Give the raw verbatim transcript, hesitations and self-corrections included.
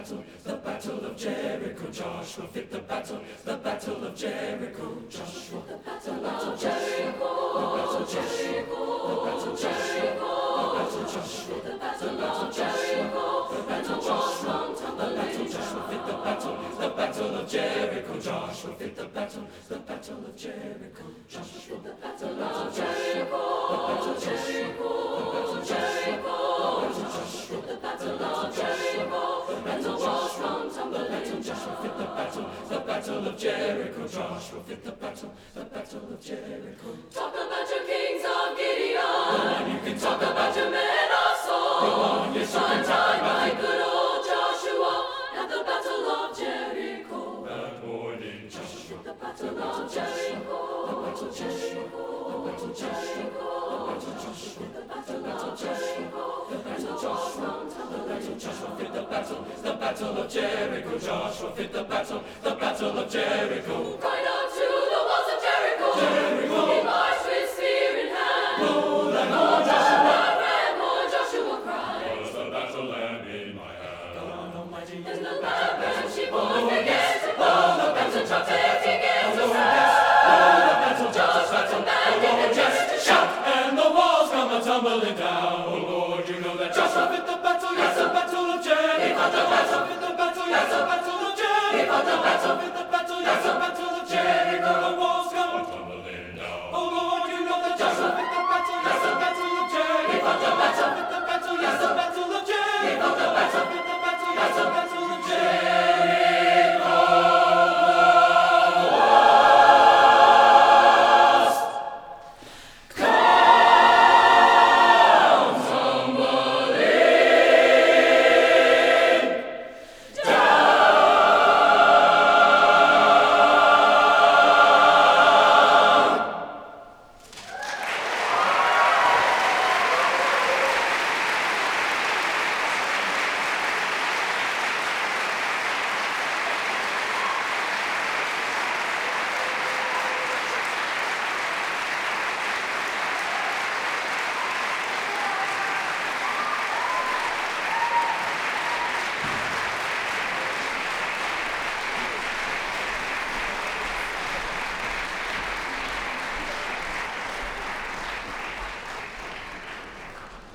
battle, the battle of Jericho. Joshua fit the battle, the battle of Jericho. Joshua, the battle of Jericho, the battle of Jericho, the battle of Jericho, the battle of Joshua, the battle of Jericho, the battle of Joshua, the battle of Joshua fit the battle, the battle of Jericho. Joshua fit the battle, the battle of Jericho. Joshua, the battle of Jericho, the battle of Jericho, the battle of Jericho, the battle of Jericho, the battle of Joshua, the battle of Joshua fit the battle, the battle of Jericho. Joshua fit the battle, the battle of Jericho. Talk about your kings of Gideon. Go on, you can Talk talk about your men of Saul. Go on, yes, you can talk Shine about by it. good old Joshua at the battle of Jericho. That morning, Joshua, The battle of Jericho. the battle of Jericho, the battle of Jericho, the battle of Joshua, the battle of Jericho, the battle of Joshua, the battle of Joshua fit the battle, the battle of Jericho. Joshua fit the battle, the battle of Jericho. Right up to the walls of Jericho. Jericho. He marched with spear in hand. Oh, that More Lord Joshua Joshua, ran, more Joshua cried. was the battle lamb in my hand. God Almighty, In the land that she born began to fall, the battle trumpet began to sound. the battle, Just like a man oh Lord, yes, shout, and the walls come a tumbling down. Oh Lord, you know that Joshua fit the battle, yes, the battle of Jericho. Joshua fit the battle, yes, the battle of Jericho. Joshua fit the